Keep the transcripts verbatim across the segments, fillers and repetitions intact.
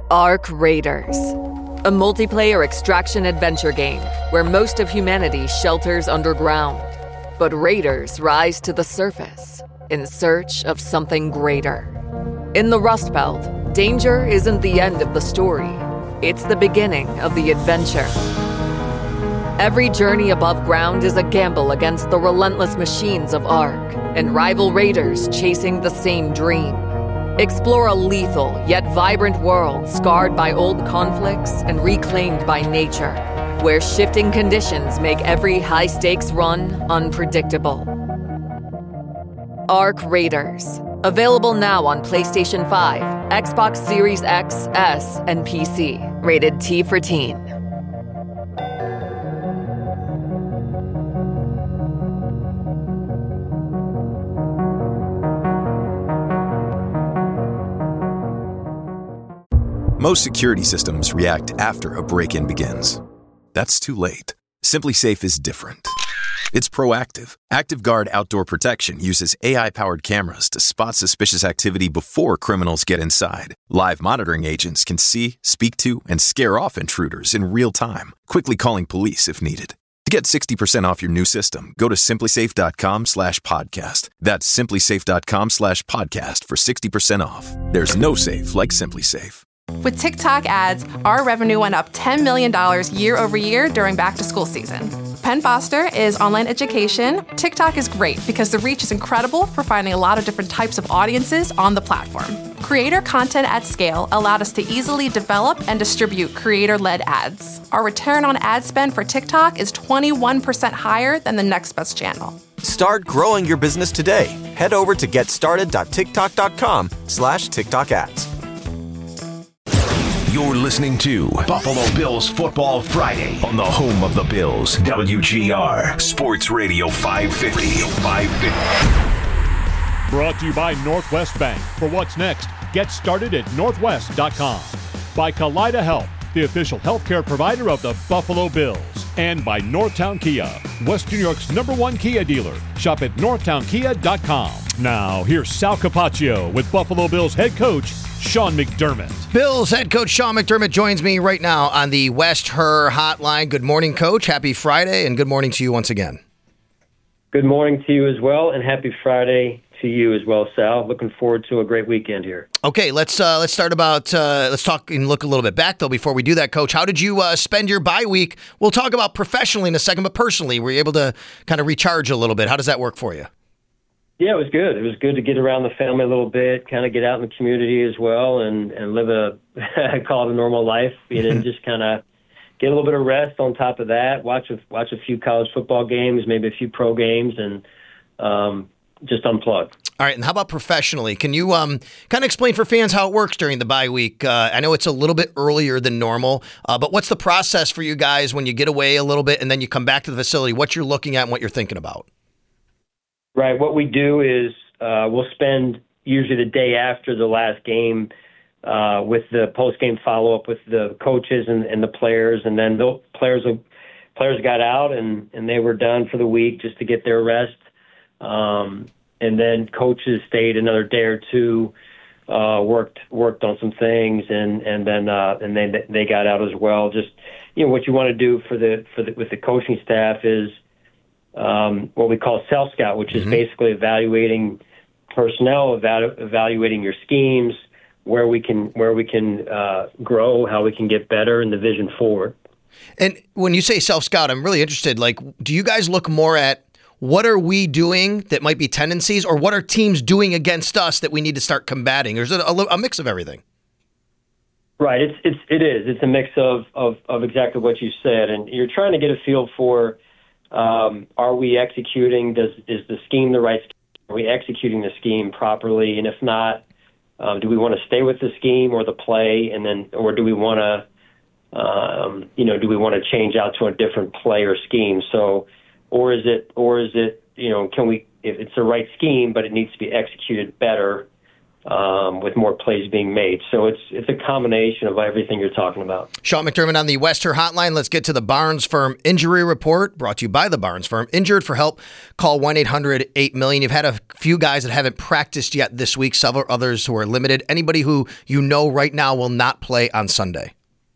Arc Raiders, a multiplayer extraction adventure game where most of humanity shelters underground, but raiders rise to the surface in search of something greater. In the Rust Belt, danger isn't the end of the story. It's the beginning of the adventure. Every journey above ground is a gamble against the relentless machines of Arc and rival raiders chasing the same dream. Explore a lethal yet vibrant world scarred by old conflicts and reclaimed by nature, where shifting conditions make every high-stakes run unpredictable. Arc Raiders. Available now on PlayStation five, Xbox Series X, S, and P C. Rated T for Teen. Most security systems react after a break-in begins. That's too late. SimpliSafe is different. It's proactive. ActiveGuard Outdoor Protection uses A I-powered cameras to spot suspicious activity before criminals get inside. Live monitoring agents can see, speak to, and scare off intruders in real time, quickly calling police if needed. To get sixty percent off your new system, go to simplysafe.com slash podcast. That's simplysafe.com slash podcast for sixty percent off. There's no safe like SimpliSafe. With TikTok ads, our revenue went up ten million dollars year over year during back-to-school season. Penn Foster is online education. TikTok is great because the reach is incredible for finding a lot of different types of audiences on the platform. Creator content at scale allowed us to easily develop and distribute creator-led ads. Our return on ad spend for TikTok is twenty-one percent higher than the next best channel. Start growing your business today. Head over to getstarted.tiktok.com slash TikTok ads. You're listening to Buffalo Bills Football Friday on the home of the Bills, W G R Sports Radio five fifty. five fifty. Brought to you by Northwest Bank. For what's next, get started at northwest dot com. By Kaleida Health, the official healthcare provider of the Buffalo Bills. And by Northtown Kia, West New York's number one Kia dealer. Shop at northtown kia dot com. Now, here's Sal Capaccio with Buffalo Bills head coach Sean McDermott. Bills head coach Sean McDermott joins me right now on the West Her Hotline. Good morning, Coach. Happy Friday, and good morning to you once again. Good morning to you as well, and happy Friday to you as well, Sal. Looking forward to a great weekend here. Okay, let's uh, let's start about uh, let's talk and look a little bit back though before we do that, Coach. How did you uh, spend your bye week? We'll talk about professionally in a second, but personally, were you able to kind of recharge a little bit? How does that work for you? Yeah, it was good. It was good to get around the family a little bit, kind of get out in the community as well, and, and live a, I call it a normal life, you know, and just kind of get a little bit of rest on top of that, watch a, watch a few college football games, maybe a few pro games, and um, just unplug. All right, and how about professionally? Can you um, kind of explain for fans how it works during the bye week? Uh, I know it's a little bit earlier than normal, uh, but what's the process for you guys when you get away a little bit and then you come back to the facility, what you're looking at and what you're thinking about? Right. What we do is uh, we'll spend usually the day after the last game uh, with the post-game follow-up with the coaches and, and the players, and then the players players got out and, and they were done for the week just to get their rest. Um, and then coaches stayed another day or two, uh, worked worked on some things, and and then uh, and then they got out as well. Just you know what you want to do for the for the with the coaching staff is. Um, what we call self-scout, which is mm-hmm. basically evaluating personnel, evalu- evaluating your schemes, where we can where we can uh, grow, how we can get better, and the vision forward. And when you say self-scout, I'm really interested. Like, do you guys look more at what are we doing that might be tendencies, or what are teams doing against us that we need to start combating? Or is it a, a mix of everything? Right. It's it's it is. It's a mix of, of of exactly what you said, and you're trying to get a feel for. Um, are we executing? Does is the scheme the right scheme? Are we executing the scheme properly? And if not, um, do we want to stay with the scheme or the play, and then, or do we want to, um, you know, do we want to change out to a different play or scheme? So, or is it, or is it, you know, can we? If it's the right scheme, but it needs to be executed better, um, with more plays being made. So it's it's a combination of everything you're talking about. Sean McDermott on the Wester Hotline. Let's get to the Barnes Firm Injury Report, brought to you by the Barnes Firm. Injured for help, call one eight hundred eight million. You've had a few guys that haven't practiced yet this week, several others who are limited. Anybody who you know right now will not play on Sunday?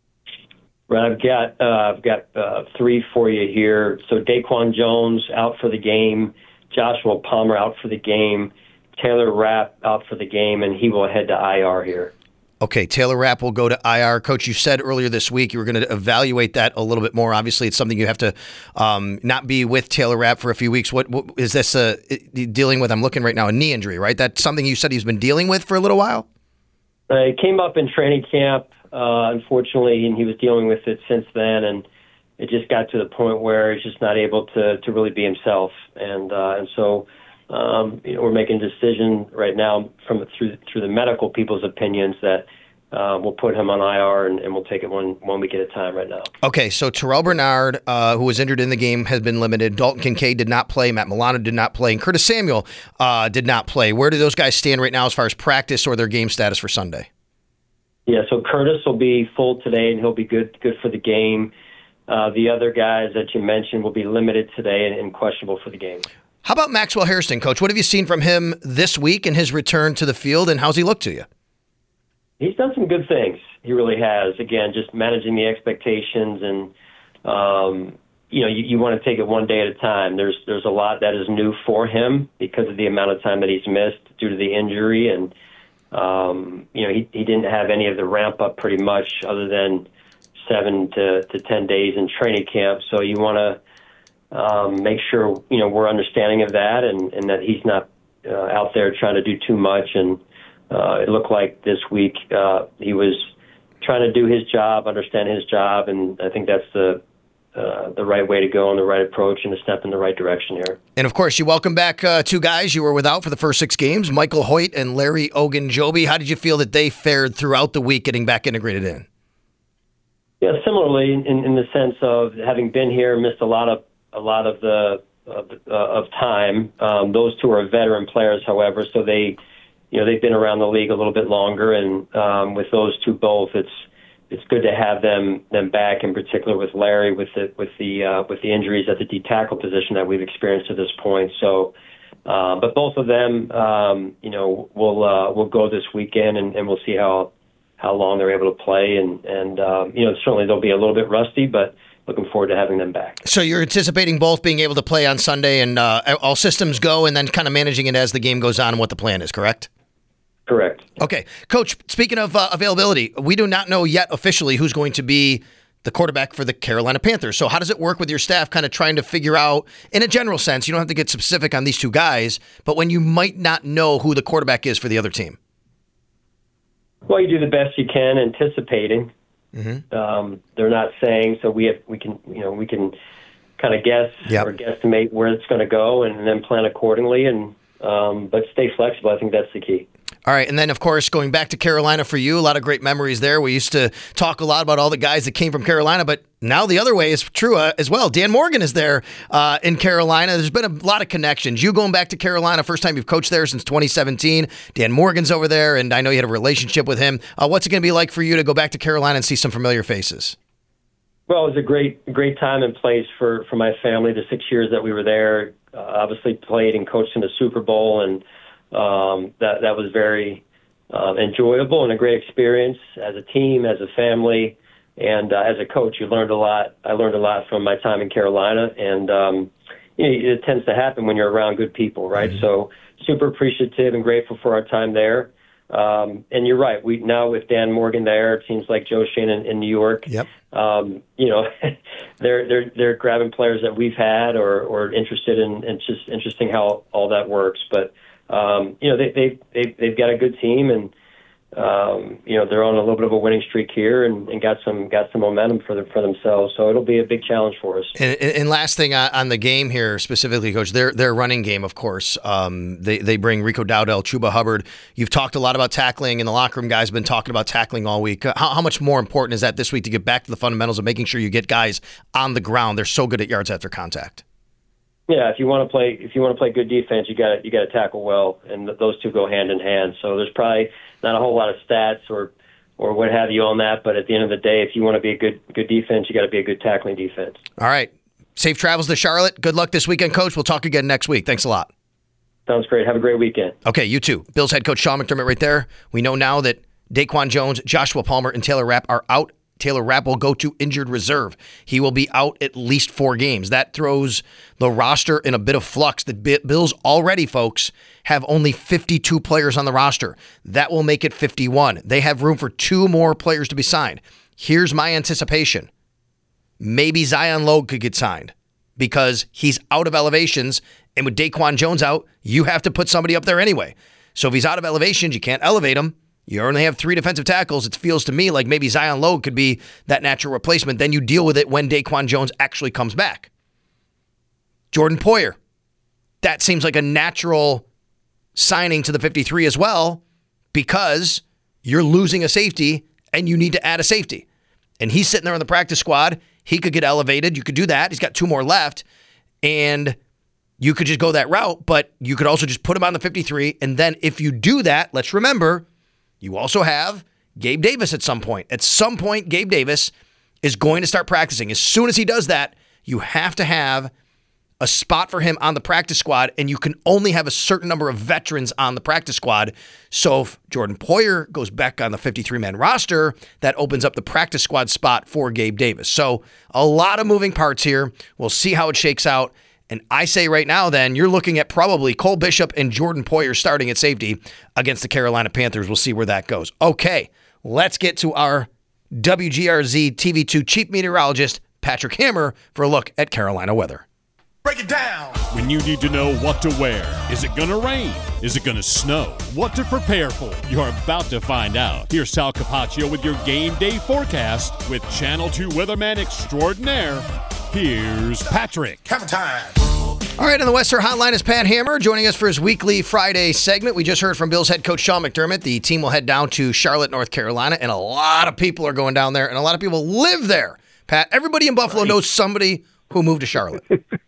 Right, I've got uh, I've got uh, three for you here. So Daquan Jones out for the game, Joshua Palmer out for the game, Taylor Rapp out for the game, and he will head to I R here. Okay, Taylor Rapp will go to I R. Coach, you said earlier this week you were going to evaluate that a little bit more. Obviously, it's something you have to um, not be with Taylor Rapp for a few weeks. What, what is this uh, dealing with? I'm looking right now, a knee injury, right? That's something you said he's been dealing with for a little while? Uh, it came up in training camp, uh, unfortunately, and he was dealing with it since then, and it just got to the point where he's just not able to, to really be himself. And uh, and so um, you know, we're making a decision right now from through through the medical people's opinions that uh, we'll put him on I R, and, and we'll take it one, one week at a time right now. Okay, so Terrell Bernard, uh, who was injured in the game, has been limited. Dalton Kincaid did not play. Matt Milano did not play. And Curtis Samuel uh, did not play. Where do those guys stand right now as far as practice or their game status for Sunday? Yeah, so Curtis will be full today, and he'll be good good for the game. Uh, the other guys that you mentioned will be limited today and, and questionable for the game. How about Maxwell Hairston, Coach? What have you seen from him this week in his return to the field, and how's he look to you? He's done some good things. He really has. Again, just managing the expectations, and um, you know, you, you want to take it one day at a time. There's there's a lot that is new for him because of the amount of time that he's missed due to the injury, and um, you know, he he didn't have any of the ramp up pretty much, other than seven to, to ten days in training camp. So you want to um, make sure, you know, we're understanding of that, and, and that he's not uh, out there trying to do too much. And uh, it looked like this week uh, he was trying to do his job, understand his job, and I think that's the uh, the right way to go and the right approach and a step in the right direction here. And, of course, you welcome back uh, two guys you were without for the first six games, Michael Hoyt and Larry Ogunjobi. How did you feel that they fared throughout the week getting back integrated in? Yeah, similarly, in, in the sense of having been here, missed a lot of a lot of the of, uh, of time. Um, those two are veteran players, however, so they, you know, they've been around the league a little bit longer. And um, with those two both, it's it's good to have them them back. In particular, with Larry, with the with the uh, with the injuries at the D tackle position that we've experienced to this point. So, uh, but both of them, um, you know, will uh, will go this weekend, and, and we'll see how. how long they're able to play, and, and um, you know, certainly they'll be a little bit rusty, but looking forward to having them back. So you're anticipating both being able to play on Sunday, and uh, all systems go, and then kind of managing it as the game goes on and what the plan is, correct? Correct. Okay. Coach, speaking of uh, availability, we do not know yet officially who's going to be the quarterback for the Carolina Panthers. So how does it work with your staff kind of trying to figure out, in a general sense, you don't have to get specific on these two guys, but when you might not know who the quarterback is for the other team? Well, you do the best you can anticipating. Mm-hmm. Um, they're not saying, so we have, we can, you know, we can kind of guess yep. or guesstimate where it's going to go, and then plan accordingly. And um, but stay flexible. I think that's the key. All right, and then, of course, going back to Carolina for you, a lot of great memories there. We used to talk a lot about all the guys that came from Carolina, but now the other way is true uh, as well. Dan Morgan is there uh, in Carolina. There's been a lot of connections. You going back to Carolina, first time you've coached there since twenty seventeen. Dan Morgan's over there, and I know you had a relationship with him. Uh, what's it going to be like for you to go back to Carolina and see some familiar faces? Well, it was a great great time and place for, for my family. The six years that we were there, uh, obviously played and coached in the Super Bowl, and Um, that that was very uh, enjoyable and a great experience as a team, as a family, and uh, as a coach. You learned a lot. I learned a lot from my time in Carolina, and um, you know, it tends to happen when you're around good people, right? Mm-hmm. So super appreciative and grateful for our time there. Um, and you're right. We now with Dan Morgan there, it seems like Joe Shane in, in New York. Yep. Um, you know, they're they're they're grabbing players that we've had or or interested in. And it's just interesting how all that works, but. Um, you know, they, they, they, they've got a good team, and, um, you know, they're on a little bit of a winning streak here, and, and got some got some momentum for them, for themselves. So it'll be a big challenge for us. And, and last thing on the game here specifically, Coach, their their running game, of course. Um, they, they bring Rico Dowdell, Chuba Hubbard. You've talked a lot about tackling, and the locker room guys have been talking about tackling all week. How, how much more important is that this week to get back to the fundamentals of making sure you get guys on the ground? They're so good at yards after contact. Yeah, if you want to play, if you want to play good defense, you got you got to tackle well, and th- those two go hand in hand. So there's probably not a whole lot of stats or or what have you on that, but at the end of the day, if you want to be a good good defense, you got to be a good tackling defense. All right, safe travels to Charlotte. Good luck this weekend, Coach. We'll talk again next week. Thanks a lot. Sounds great. Have a great weekend. Okay, you too. Bills head coach Sean McDermott right there. We know now that Daquan Jones, Joshua Palmer, and Taylor Rapp are out. Taylor Rapp will go to injured reserve. He will be out at least four games. That throws the roster in a bit of flux. The Bills already, folks, have only fifty-two players on the roster. That will make it fifty-one. They have room for two more players to be signed. Here's my anticipation. Maybe Zion Logue could get signed because he's out of elevations, and with Daquan Jones out, you have to put somebody up there anyway. So if he's out of elevations, you can't elevate him. You only have three defensive tackles. It feels to me like maybe Zion Logue could be that natural replacement. Then you deal with it when Daquan Jones actually comes back. Jordan Poyer. That seems like a natural signing to the fifty-three as well because you're losing a safety and you need to add a safety. And he's sitting there on the practice squad. He could get elevated. You could do that. He's got two more left. And you could just go that route, but you could also just put him on the fifty-three. And then if you do that, let's remember, you also have Gabe Davis at some point. At some point, Gabe Davis is going to start practicing. As soon as he does that, you have to have a spot for him on the practice squad, and you can only have a certain number of veterans on the practice squad. So if Jordan Poyer goes back on the fifty-three-man roster, that opens up the practice squad spot for Gabe Davis. So a lot of moving parts here. We'll see how it shakes out. And I say right now, then, you're looking at probably Cole Bishop and Jordan Poyer starting at safety against the Carolina Panthers. We'll see where that goes. Okay, let's get to our W G R Z T V two chief meteorologist, Patrick Hammer, for a look at Carolina weather. Break it down. When you need to know what to wear. Is it going to rain? Is it going to snow? What to prepare for? You're about to find out. Here's Sal Capaccio with your game day forecast with Channel two weatherman extraordinaire. Here's Patrick. Hammer time. All right, on the Western Hotline is Pat Hammer joining us for his weekly Friday segment. We just heard from Bills head coach Sean McDermott. The team will head down to Charlotte, North Carolina, and a lot of people are going down there, and a lot of people live there. Pat, everybody in Buffalo right. knows somebody who moved to Charlotte.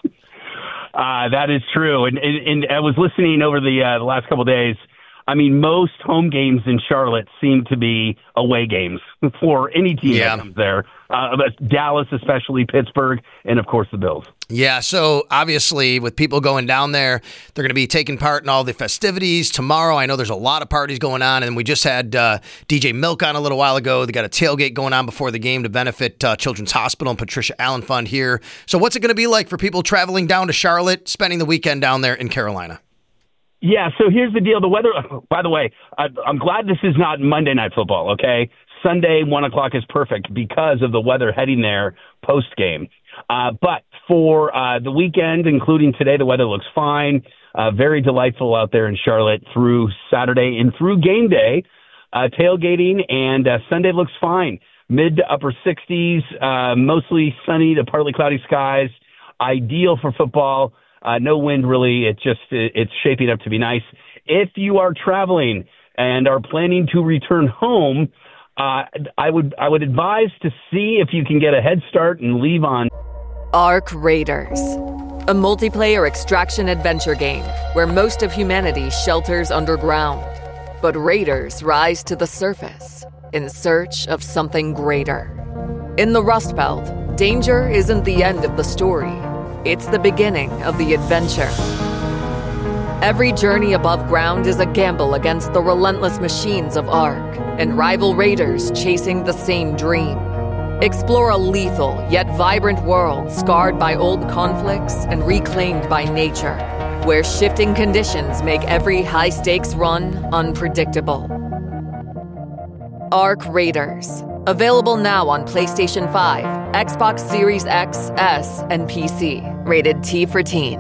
uh, that is true, and, and, and I was listening over the, uh, the last couple of days. I mean, most home games in Charlotte seem to be away games for any team yeah. that comes there. Uh, Dallas, especially Pittsburgh, and of course the Bills. Yeah, so obviously with people going down there, they're going to be taking part in all the festivities. Tomorrow, I know there's a lot of parties going on, and we just had uh, D J Milk on a little while ago. They got a tailgate going on before the game to benefit uh, Children's Hospital and Patricia Allen Fund here. So what's it going to be like for people traveling down to Charlotte, spending the weekend down there in Carolina? Yeah, so here's the deal. The weather, by the way, I, I'm glad this is not Monday Night Football, okay? Sunday, one o'clock is perfect because of the weather heading there post-game. Uh, but for uh, the weekend, including today, the weather looks fine. Uh, very delightful out there in Charlotte through Saturday and through game day. Uh, tailgating, and uh, Sunday looks fine. Mid to upper sixties, uh, mostly sunny to partly cloudy skies. Ideal for football. Uh, no wind, really. It just it's shaping up to be nice. If you are traveling and are planning to return home, uh, I would I would advise to see if you can get a head start and leave on Ark Raiders, a multiplayer extraction adventure game where most of humanity shelters underground, but raiders rise to the surface in search of something greater. In the Rust Belt, danger isn't the end of the story. It's the beginning of the adventure. Every journey above ground is a gamble against the relentless machines of Ark and rival raiders chasing the same dream. Explore a lethal yet vibrant world scarred by old conflicts and reclaimed by nature, where shifting conditions make every high-stakes run unpredictable. Ark Raiders. Available now on PlayStation five, Xbox Series X, S, and P C. Rated T for Teen.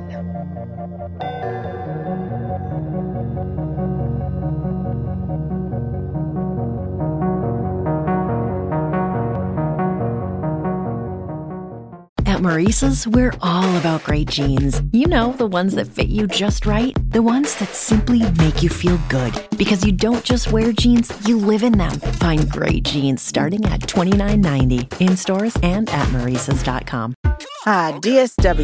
At Maurice's, we're all about great jeans. You know, the ones that fit you just right. The ones that simply make you feel good. Because you don't just wear jeans, you live in them. Find great jeans starting at twenty-nine ninety in stores and at maurices dot com. Hi, D S W.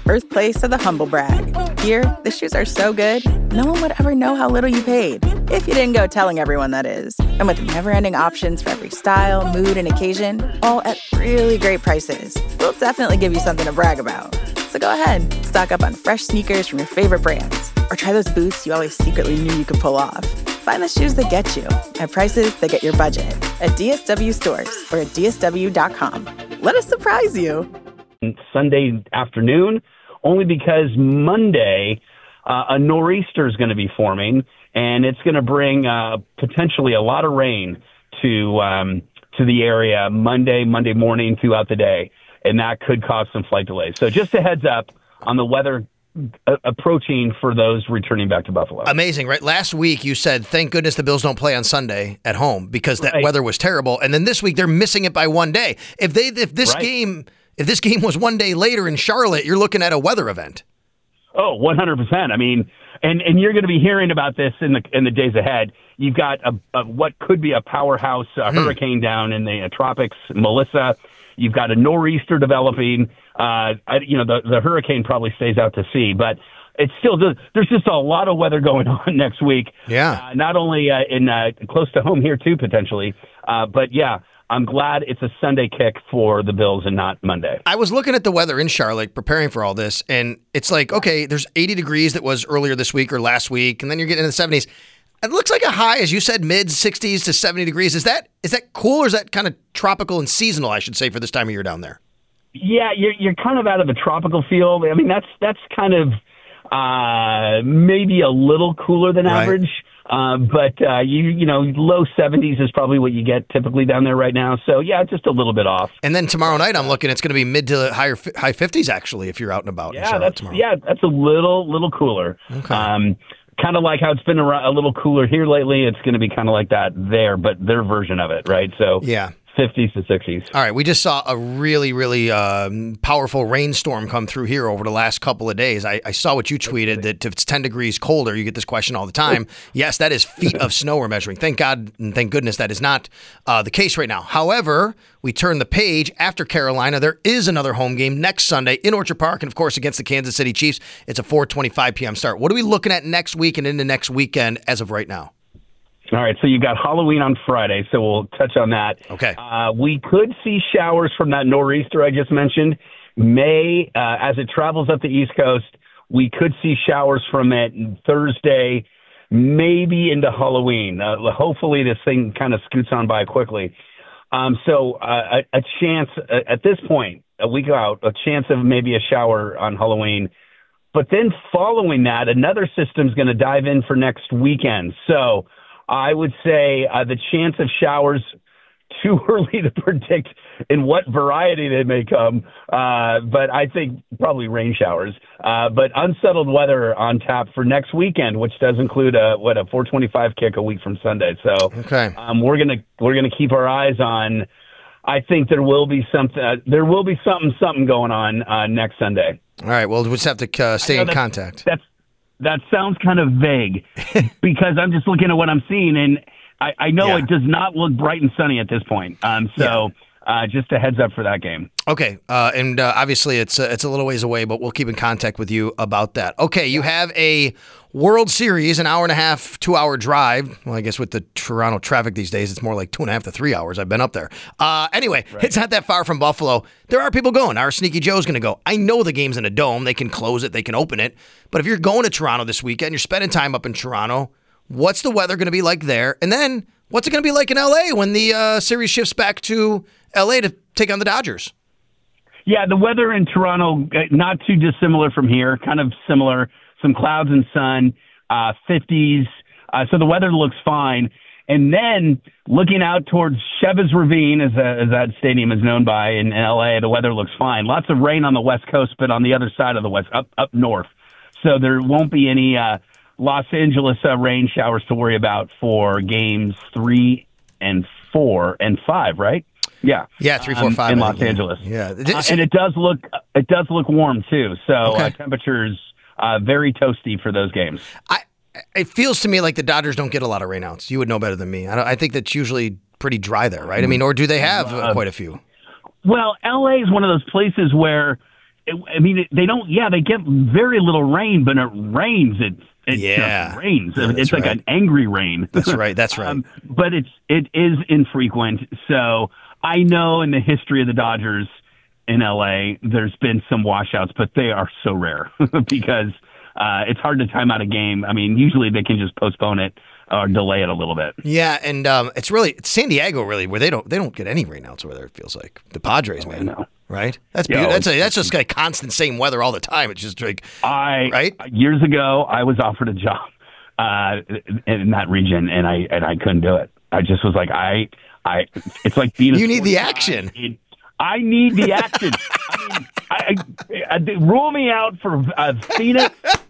birthplace of the humble brag. Here, the shoes are so good, no one would ever know how little you paid. If you didn't go telling everyone, that is. And with never-ending options for every style, mood, and occasion, all at really great prices, we'll definitely give you something to brag about. So go ahead, stock up on fresh sneakers from your favorite brands, or try those boots you always secretly knew you could pull off. Find the shoes that get you at prices that get your budget at D S W stores or at D S W dot com. Let us surprise you. Sunday afternoon, only because Monday uh, a nor'easter is going to be forming, and it's going to bring uh, potentially a lot of rain to um, to the area Monday, Monday morning throughout the day, and that could cause some flight delays. So just a heads up on the weather uh, approaching for those returning back to Buffalo. Amazing, right? Last week you said, thank goodness the Bills don't play on Sunday at home because that right. weather was terrible, and then this week they're missing it by one day. If they if this right. game if this game was one day later in Charlotte, you're looking at a weather event. Oh, one hundred percent. I mean, and, and you're going to be hearing about this in the in the days ahead. You've got a, a what could be a powerhouse uh, hmm. hurricane down in the uh, tropics, Melissa. You've got a nor'easter developing. Uh, I, you know, the, the hurricane probably stays out to sea, but it's still there's just a lot of weather going on next week. Yeah, uh, not only uh, in uh, close to home here too potentially, uh, but yeah. I'm glad it's a Sunday kick for the Bills and not Monday. I was looking at the weather in Charlotte preparing for all this, and it's like, okay, there's eighty degrees that was earlier this week or last week, and then you're getting in the seventies. It looks like a high, as you said, mid sixties to seventy degrees. Is that is that cool, or is that kind of tropical and seasonal, I should say, for this time of year down there? Yeah, you're you're kind of out of the tropical field. I mean, that's that's kind of uh, maybe a little cooler than right. average. Uh, but, uh, you you know, low seventies is probably what you get typically down there right now. So, yeah, just a little bit off. And then tomorrow night, I'm looking, it's going to be mid to higher high fifties, actually, if you're out and about yeah, in Charlotte that's, tomorrow. Yeah, that's a little little cooler. Okay. Um, kind of like how it's been a, a little cooler here lately. It's going to be kind of like that there, but their version of it, right? So, yeah. fifties to sixties. All right, we just saw a really, really um, powerful rainstorm come through here over the last couple of days. I, I saw what you tweeted, that if it's ten degrees colder, you get this question all the time. Yes, that is feet of snow we're measuring. Thank God and thank goodness that is not uh, the case right now. However, we turn the page after Carolina. There is another home game next Sunday in Orchard Park, and of course against the Kansas City Chiefs. It's a four twenty-five p.m. start. What are we looking at next week and into next weekend as of right now? All right, so you got Halloween on Friday, so we'll touch on that. Okay. Uh, we could see showers from that nor'easter I just mentioned. May, uh, as it travels up the East Coast, we could see showers from it Thursday, maybe into Halloween. Uh, hopefully this thing kind of scoots on by quickly. Um, so uh, a, a chance, uh, at this point, a week out, a chance of maybe a shower on Halloween. But then following that, another system's going to dive in for next weekend. So I would say uh, the chance of showers, too early to predict in what variety they may come, uh, but I think probably rain showers. Uh, but unsettled weather on tap for next weekend, which does include a what a four twenty-five kick a week from Sunday. So okay. um, we're gonna we're gonna keep our eyes on. I think there will be something. Uh, there will be something something going on uh, next Sunday. All right. Well, we'll just have to uh, stay in that's, contact. That's. That sounds kind of vague because I'm just looking at what I'm seeing, and I, I know yeah. it does not look bright and sunny at this point. Um, so yeah. uh, just a heads up for that game. Okay, uh, and uh, obviously it's uh, it's a little ways away, but we'll keep in contact with you about that. Okay, you have a World Series, an hour and a half, two-hour drive. Well, I guess with the Toronto traffic these days, it's more like two and a half to three hours. I've been up there. Uh, anyway, right. It's not that far from Buffalo. There are people going. Our Sneaky Joe's going to go. I know the game's in a dome. They can close it. They can open it. But if you're going to Toronto this weekend, you're spending time up in Toronto, what's the weather going to be like there? And then what's it going to be like in L A when the uh, series shifts back to L A to take on the Dodgers? Yeah, the weather in Toronto, not too dissimilar from here, kind of similar. Some clouds and sun, uh, fifties. Uh, so the weather looks fine. And then looking out towards Chavez Ravine, as, a, as that stadium is known by in L A, the weather looks fine. Lots of rain on the West Coast, but on the other side of the West, up up north. So there won't be any uh, Los Angeles uh, rain showers to worry about for games three and four and five, right? Yeah, yeah, three, four, five um, in I Los think, Angeles. Yeah, uh, and it does look it does look warm too. So okay. uh, temperatures uh, very toasty for those games. I it feels to me like the Dodgers don't get a lot of rainouts. You would know better than me. I, don't, I think that's usually pretty dry there, right? I mean, or do they have uh, quite a few? Well, L A is one of those places where I mean, it, they don't. Yeah, they get very little rain, but it rains. It it yeah. just rains. Yeah, it's like right. an angry rain. That's right. That's right. um, but it's it is infrequent. So I know in the history of the Dodgers in L A, there's been some washouts, but they are so rare because uh, it's hard to time out a game. I mean, usually they can just postpone it or delay it a little bit. Yeah, and um, it's really it's San Diego, really, where they don't they don't get any rainouts over there. It feels like the Padres, oh, man. I know. Right? That's Yo, beautiful. That's a, that's just like constant same weather all the time. It's just like I right years ago I was offered a job uh, in that region, and I and I couldn't do it. I just was like I I. It's like being a you need the action. It, I need the action. I mean, I, I, I, rule me out for uh, Phoenix,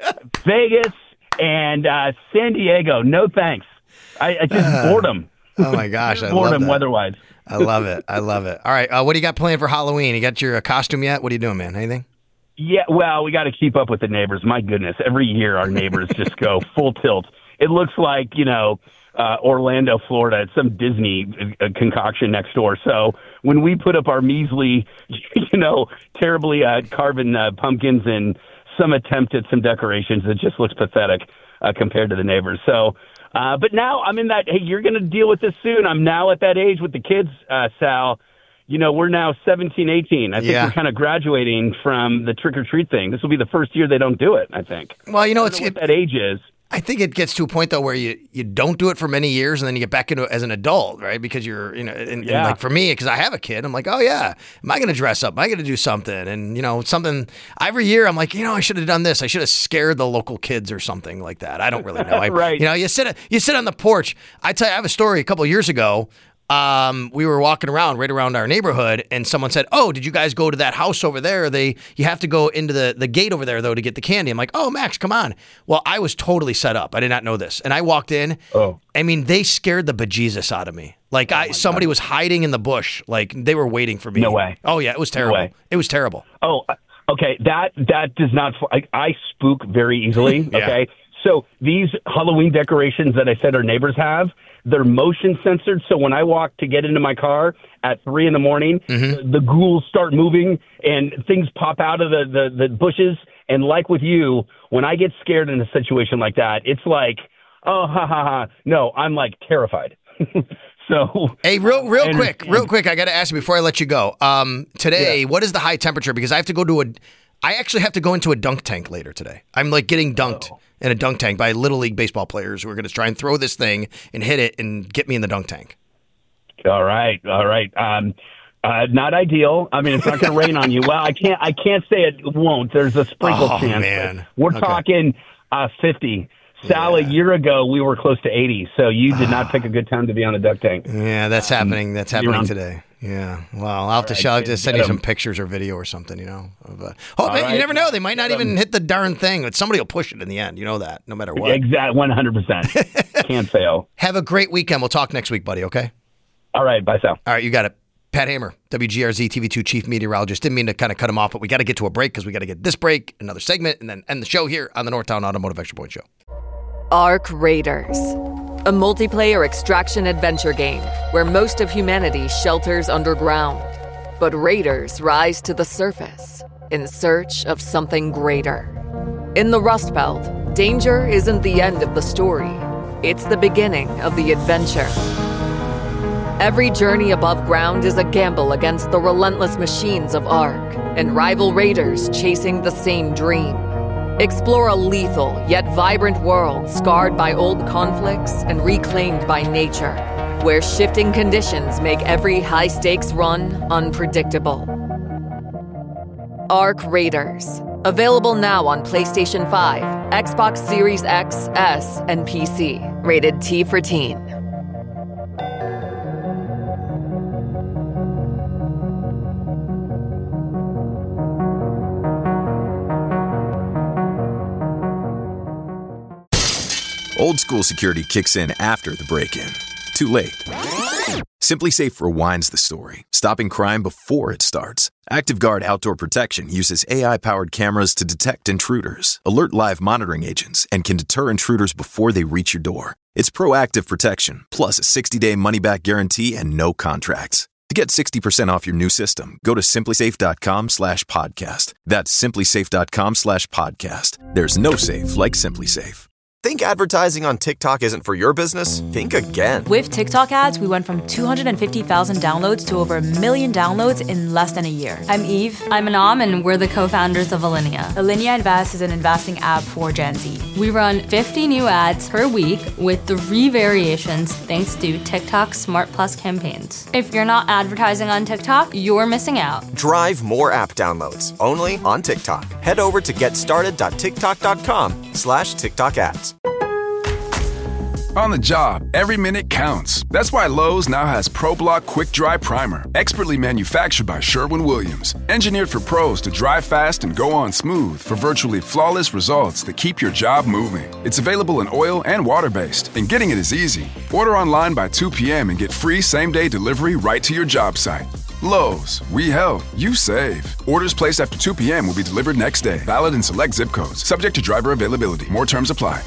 Vegas, and uh, San Diego. No thanks. I, I just uh, boredom. Oh my gosh, I boredom love that. Weather-wise. I love it. I love it. All right, uh, what do you got planned for Halloween? You got your uh, costume yet? What are you doing, man? Anything? Yeah, well, we got to keep up with the neighbors. My goodness, every year our neighbors just go full tilt. It looks like, you know, uh, Orlando, Florida. It's some Disney uh, concoction next door. So when we put up our measly, you know, terribly uh, carven uh, pumpkins and some attempt at some decorations, it just looks pathetic uh, compared to the neighbors. So. Uh, but now I'm in that, hey, you're going to deal with this soon. I'm now at that age with the kids, uh, Sal. You know, we're now seventeen, eighteen. I think yeah. we're kind of graduating from the trick-or-treat thing. This will be the first year they don't do it, I think. Well, you know, I it's know it, what that age is. I think it gets to a point, though, where you, you don't do it for many years and then you get back into it as an adult, right? Because you're, you know, and, yeah. and like for me, because I have a kid, I'm like, oh, yeah, am I going to dress up? Am I going to do something? And, you know, something every year I'm like, you know, I should have done this. I should have scared the local kids or something like that. I don't really know. I, right. You know, you sit, you sit on the porch. I tell you, I have a story a couple of years ago. Um, we were walking around right around our neighborhood and someone said, oh, did you guys go to that house over there? They, you have to go into the, the gate over there though, to get the candy. I'm like, oh, Max, come on. Well, I was totally set up. I did not know this. And I walked in. Oh, I mean, they scared the bejesus out of me. Like oh I, somebody God. was hiding in the bush. Like they were waiting for me. No way. Oh yeah. It was terrible. No way. It was terrible. Oh, okay. That, that does not, I, I spook very easily. yeah. Okay. So these Halloween decorations that I said our neighbors have, they're motion censored. So when I walk to get into my car at three in the morning, mm-hmm. the, the ghouls start moving and things pop out of the, the, the bushes. And like with you, when I get scared in a situation like that, it's like, oh, ha, ha, ha. No, I'm like terrified. So, hey, real, real and, quick, and, real quick. I got to ask you before I let you go. Um, today, yeah. what is the high temperature? Because I have to go to a, I actually have to go into a dunk tank later today. I'm like getting dunked. Oh. in a dunk tank by Little League baseball players who are going to try and throw this thing and hit it and get me in the dunk tank. All right, all right. Um, uh, not ideal. I mean, it's not going to rain on you. Well, I can't. I can't say it won't. There's a sprinkle oh, chance. Man. We're okay. talking uh, fifty. Sal, yeah. a year ago, we were close to eighty. So you did not pick a good time to be on a duck tank. Yeah, that's um, happening. That's happening on- today. Yeah. Well, I'll have to, right, show, I'll have to send you them. some pictures or video or something, you know. Of, uh, oh, man, right. you never know. They might not get even them. hit the darn thing, but somebody will push it in the end. You know that, no matter what. Exactly, one hundred percent. Can't fail. Have a great weekend. We'll talk next week, buddy, okay? All right. Bye, Sal. All right, you got it. Pat Hamer, W G R Z T V two chief meteorologist. Didn't mean to kind of cut him off, but we got to get to a break because we got to get this break, another segment, and then end the show here on the Northtown Automotive Extra Point Show. Arc Raiders, a multiplayer extraction adventure game where most of humanity shelters underground. But raiders rise to the surface in search of something greater. In the Rust Belt, danger isn't the end of the story. It's the beginning of the adventure. Every journey above ground is a gamble against the relentless machines of Arc and rival raiders chasing the same dream. Explore a lethal yet vibrant world scarred by old conflicts and reclaimed by nature, where shifting conditions make every high-stakes run unpredictable. Arc Raiders. Available now on PlayStation five, Xbox Series X, S, and P C. Rated T for Teen. Old school security kicks in after the break-in. Too late. SimpliSafe rewinds the story, stopping crime before it starts. ActiveGuard Outdoor Protection uses A I-powered cameras to detect intruders, alert live monitoring agents, and can deter intruders before they reach your door. It's proactive protection, plus a sixty-day money-back guarantee and no contracts. To get sixty percent off your new system, go to simplysafe.com slash podcast. That's simplysafe.com slash podcast. There's no safe like SimpliSafe. Think advertising on TikTok isn't for your business? Think again. With TikTok ads, we went from two hundred fifty thousand downloads to over a million downloads in less than a year. I'm Eve. I'm Anam, and we're the co-founders of Alinea. Alinea Invest is an investing app for Gen Z. We run fifty new ads per week with three variations thanks to TikTok's Smart Plus campaigns. If you're not advertising on TikTok, you're missing out. Drive more app downloads only on TikTok. Head over to getstarted.tiktok.com slash TikTok ads. On the job, every minute counts. That's why Lowe's now has ProBlock Quick Dry Primer, expertly manufactured by Sherwin-Williams. Engineered for pros to dry fast and go on smooth for virtually flawless results that keep your job moving. It's available in oil and water-based, and getting it is easy. Order online by two p.m. and get free same-day delivery right to your job site. Lowe's, we help, you save. Orders placed after two p.m. will be delivered next day. Valid in select zip codes. Subject to driver availability. More terms apply.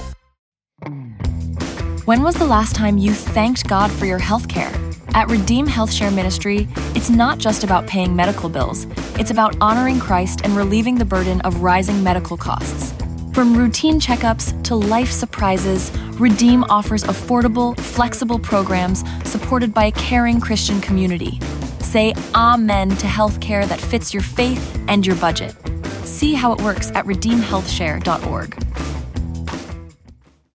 When was the last time you thanked God for your health care? At Redeem Health Share Ministry, it's not just about paying medical bills. It's about honoring Christ and relieving the burden of rising medical costs. From routine checkups to life surprises, Redeem offers affordable, flexible programs supported by a caring Christian community. Say amen to health care that fits your faith and your budget. See how it works at redeem health share dot org.